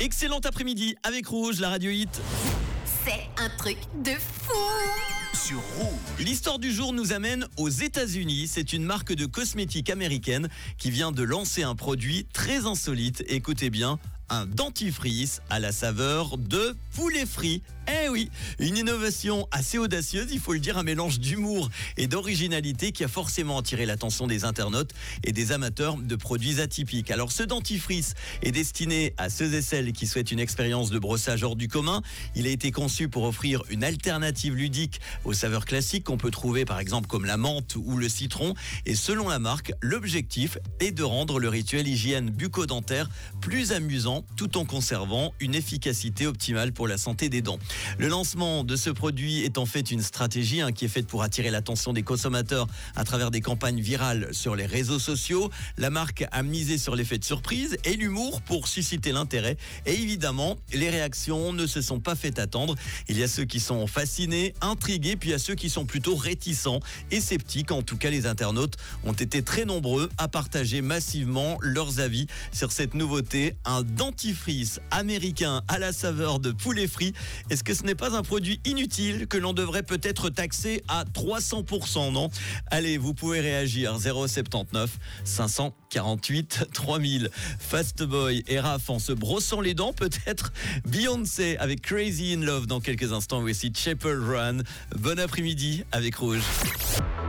Excellent après-midi avec Rouge, la radio hit. C'est un truc de fou. Sur Rouge. L'histoire du jour nous amène aux États-Unis. C'est une marque de cosmétiques américaine qui vient de lancer un produit très insolite. Écoutez bien, un dentifrice à la saveur de poulet frit. Eh oui, une innovation assez audacieuse, il faut le dire, un mélange d'humour et d'originalité qui a forcément attiré l'attention des internautes et des amateurs de produits atypiques. Alors ce dentifrice est destiné à ceux et celles qui souhaitent une expérience de brossage hors du commun. Il a été conçu pour offrir une alternative ludique aux saveurs classiques qu'on peut trouver par exemple comme la menthe ou le citron. Et selon la marque, l'objectif est de rendre le rituel hygiène bucco-dentaire plus amusant tout en conservant une efficacité optimale pour la santé des dents. Le lancement de ce produit est en fait une stratégie qui est faite pour attirer l'attention des consommateurs à travers des campagnes virales sur les réseaux sociaux. La marque a misé sur l'effet de surprise et l'humour pour susciter l'intérêt. Et évidemment, les réactions ne se sont pas fait attendre. Il y a ceux qui sont fascinés, intrigués, puis il y a ceux qui sont plutôt réticents et sceptiques. En tout cas, les internautes ont été très nombreux à partager massivement leurs avis sur cette nouveauté, un dentifrice américain à la saveur de poulet frit. Est-ce que ce n'est pas un produit inutile que l'on devrait peut-être taxer à 300%, non ? Allez, vous pouvez réagir 079 548 3000. Fast Boy et Raph en se brossant les dents, peut-être Beyoncé avec Crazy in Love dans quelques instants. Voici Chapel Run. Bon après-midi avec Rouge.